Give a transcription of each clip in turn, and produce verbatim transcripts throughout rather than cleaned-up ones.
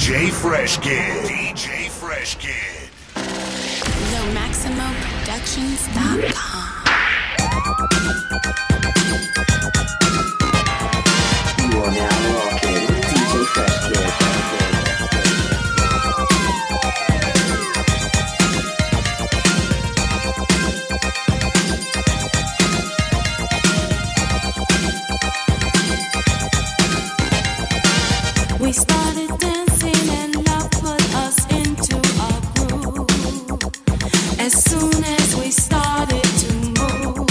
J Fresh Kid. D J Fresh Kid. The Maximo Productions dot com. You are now rocking with D J Fresh Kid. We started dancing and love put us into a groove. As soon as we started to move,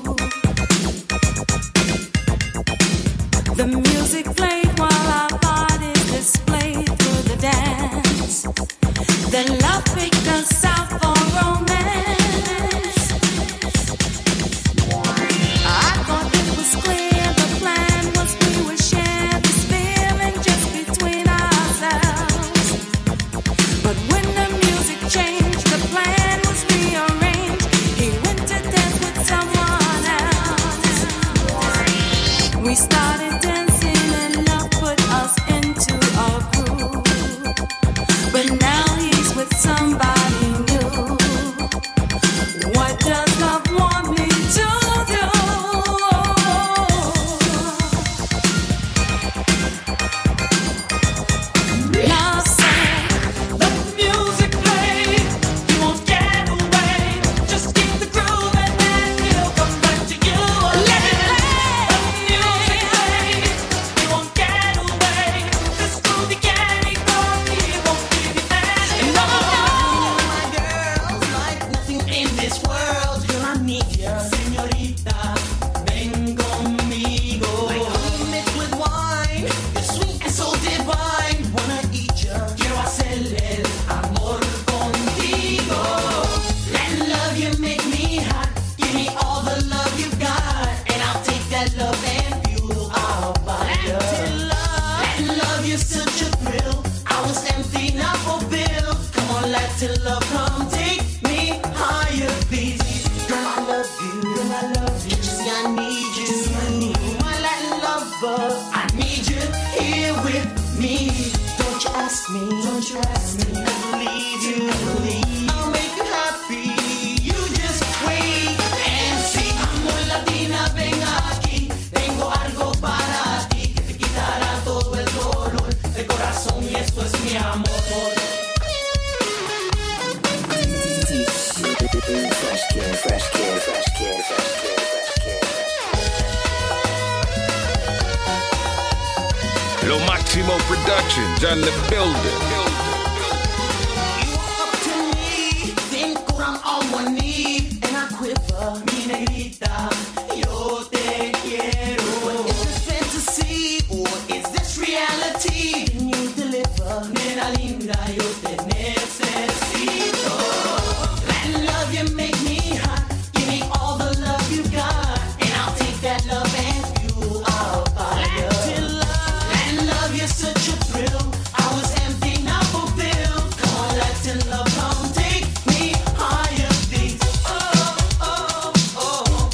the music played while our bodies displayed through the dance. Then love picked us out for romance. I thought it was clear the plan was we would share this feeling just between ourselves. But when the music changed, the plan was rearranged. He went to dance with someone else. We started dancing and love put us into a groove. But now he's with somebody new. What does love want me to do? Love said, the music play. You won't get away. Just keep the groove and then he'll come back to you. Let it play. The music play. You won't get away. This groovy candy girl, he won't give you any. No, My girl's like nothing in this world. Girl, I need ya, señorita. Ven conmigo. Like honey mixed with wine. You're sweet and so divine. Wanna eat ya. Quiero hacer el amor contigo. Let love you make me hot. Give me all the love you've got. And I'll take that love and fuel our fire. Let love you such a thrill. I was empty, not fulfilled. Come on, let till love come take me higher, please. Girl, I love you. Girl, I love you. Just I need you. I need you. My Latin lover, I need you here with me. Don't you ask me. Don't you ask me. I believe you. Believe. I'll make you happy. You just wait and see. Amor latina, ven aquí. Tengo algo para ti que te quitará todo el dolor del corazón y esto es mi amor. Fresh Kid, Fresh Kid, Fresh Kid, Fresh Kid, Fresh Kid, Lo Maximo Productions on the building. You up to me, think I'm all one need, and I quiver, mi negrita, yo te quiero. Is this fantasy or is this reality? Can you deliver, nena linda, yo te necesito. Let love you make me hot, give me all the love you got, and I'll take that love and fuel our fire. Let love you such a thrill. I was empty, not fulfilled. Come on, let love come take me higher, please. Oh, oh, oh.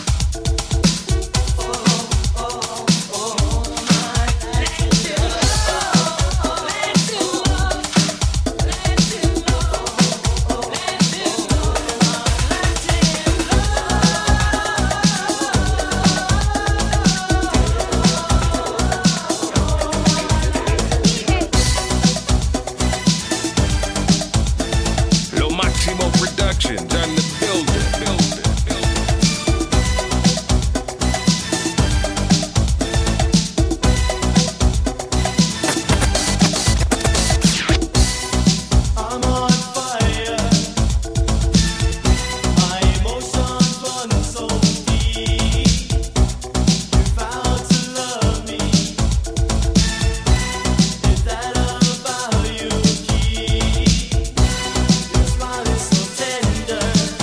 Oh, oh, oh, my. Let your love, let your love, let your love, let your Lo Maximo Productions on the building. building. I'm on fire. My emotions run so deep. You vowed to love me. Is that a vow you keep? Your smile is so tender.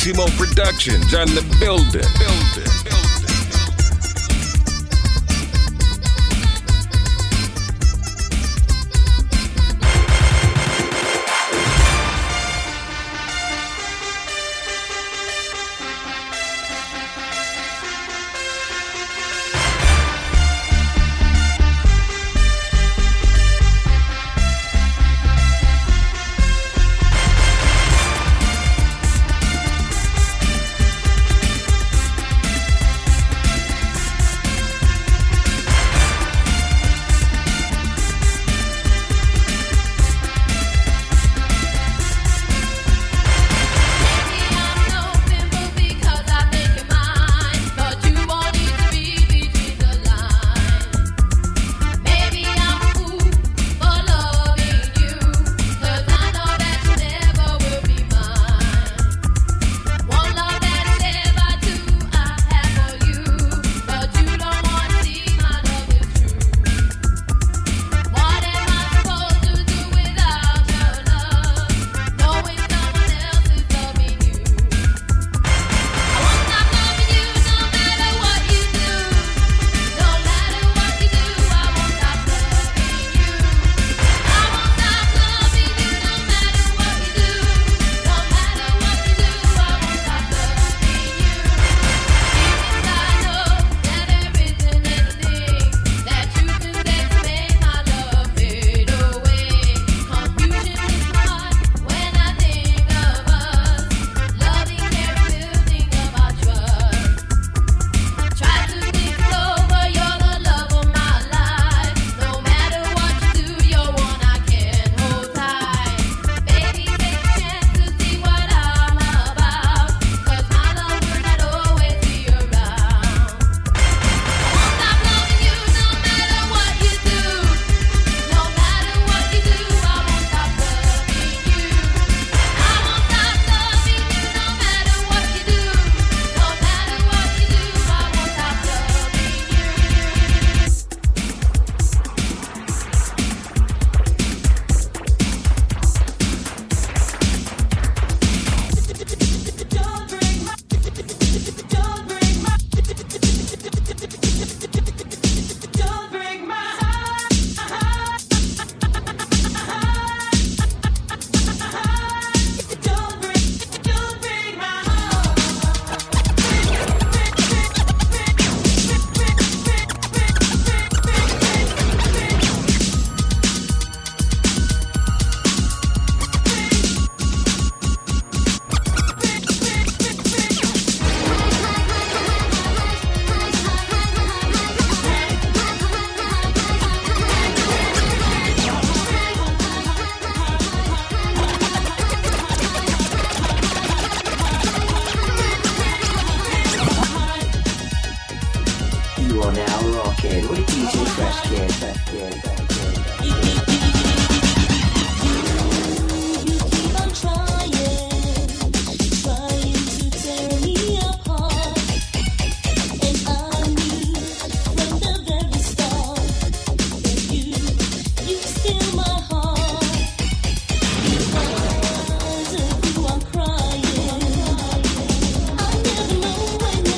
Maximo Productions on the building. Building.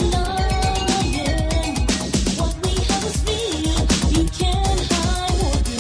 You can't hide what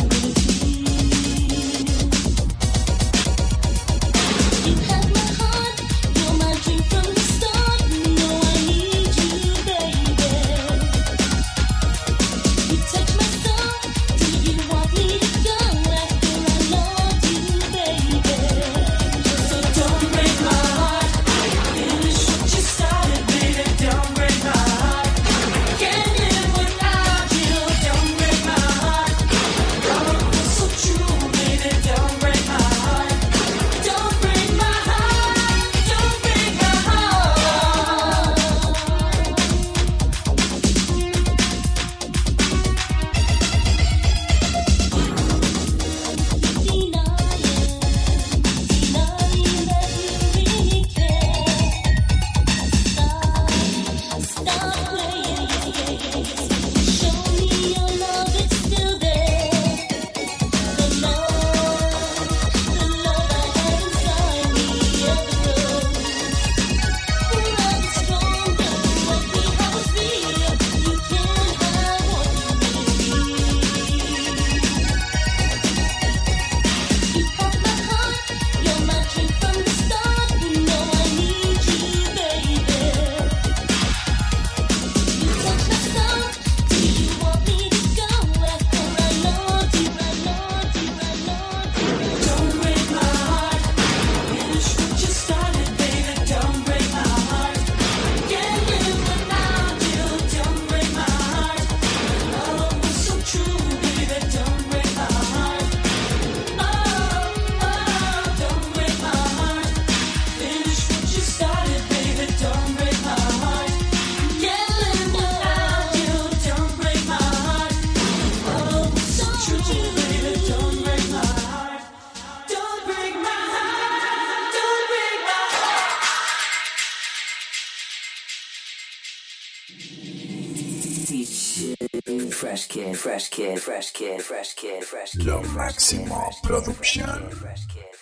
fresh kid, fresh kid, fresh kid, fresh kid, fresh kid, Lo fresh kid, Máximo fresh kid, Producción. fresh kid.